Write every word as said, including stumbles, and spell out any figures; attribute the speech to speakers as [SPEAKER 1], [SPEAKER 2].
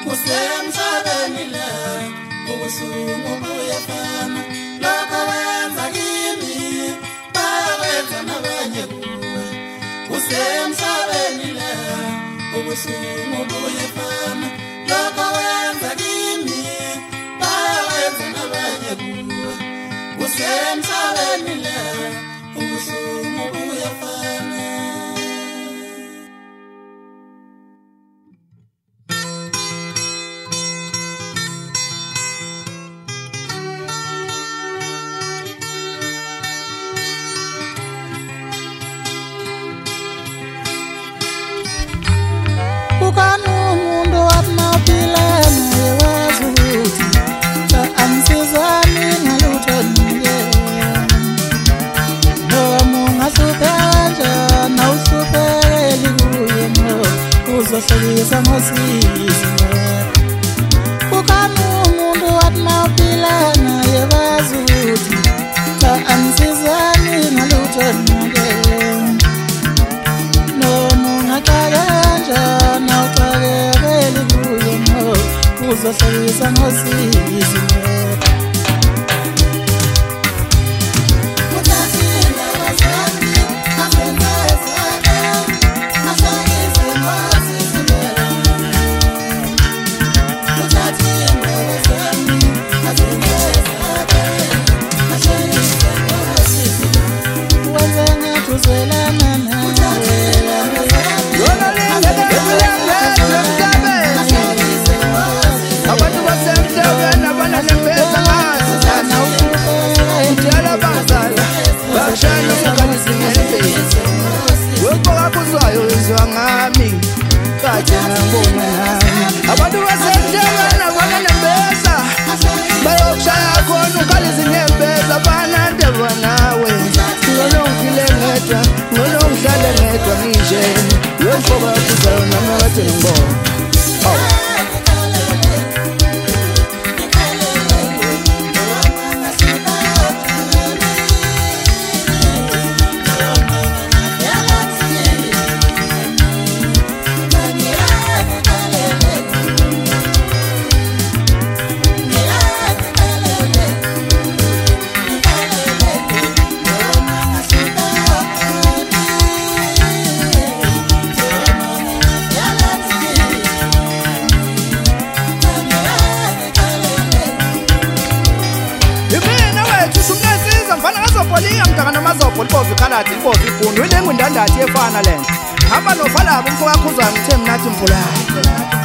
[SPEAKER 1] kusemhlabeni la ubusuku buyafana lokho wenza kimi bawenza nabanye kuwe kusemhlabeni la ubusuku buyafana lokho wenza kimi bawenza nabanye kuwe kusemhlabeni la ubusuku buyafana.
[SPEAKER 2] Uzohlekisa ngosizi ukani umuntu wathi mawuphilana yebazi ukuthi cha angisizani ngalutho nake noma ungaxaka kanjani awuxakekeli kuye no uzohlekisa ngosizi
[SPEAKER 3] abantu basemhlabeni abana nembeza bayokushaya khona ukhaliza inyembeza banande banawe ngolongile ngedwa ngolongihlale ngedwa nje yomfoba kuzayo nami wathi ngibona
[SPEAKER 2] Libovu ikhaladi libovu ibhundu ilengu indandathi efana lento hamba novalabo umfo wakho uzwa ngithe mnathi mvulayo